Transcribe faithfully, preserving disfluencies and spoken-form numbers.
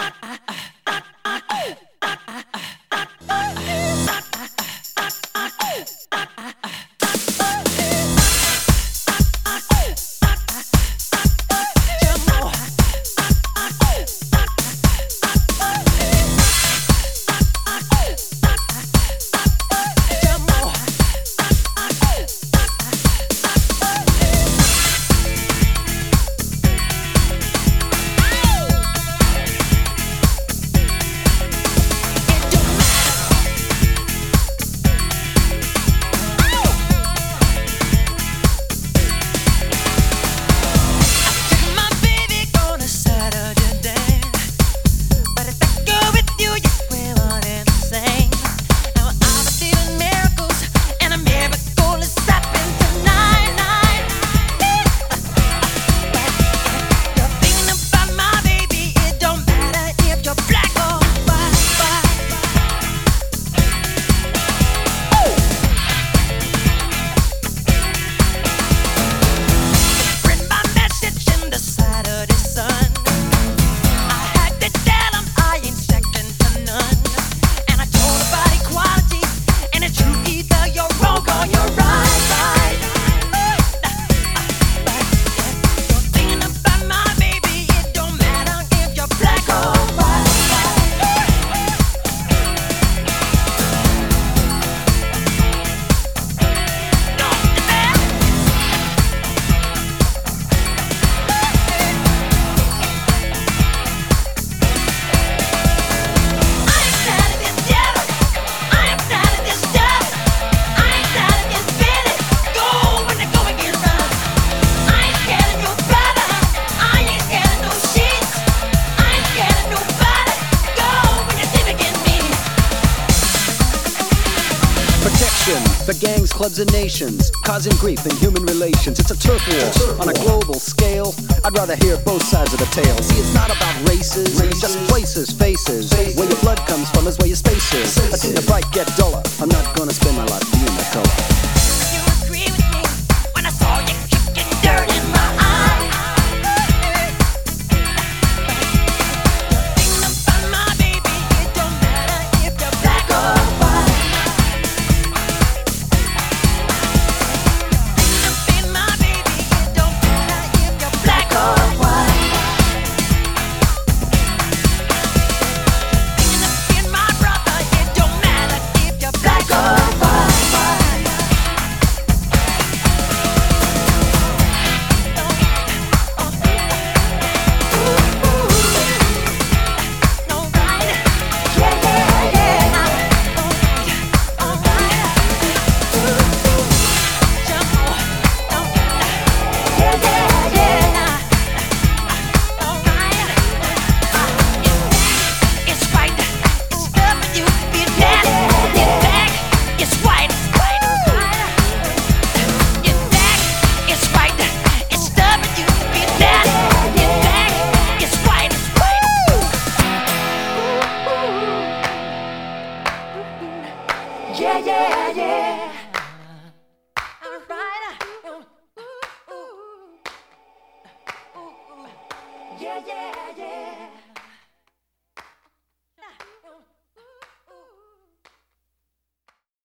For gangs, clubs, and nations, causing grief in human relations. It's a turf war on a global scale. I'd rather hear both sides of the tale. See, it's not about races, it's just places, faces. Where your blood comes from is where your space is. I think the bright get duller. I'm not gonna spend my life being the color. You agree with me when I saw you kicking dirt in my eye. Thinking about my baby, it don't matter if you're black or white. Thinking about my baby, it don't matter if you're black or white. Thinking about my brother, it don't matter if you're black or white. Yeah, yeah, yeah. All right. Yeah, yeah, yeah.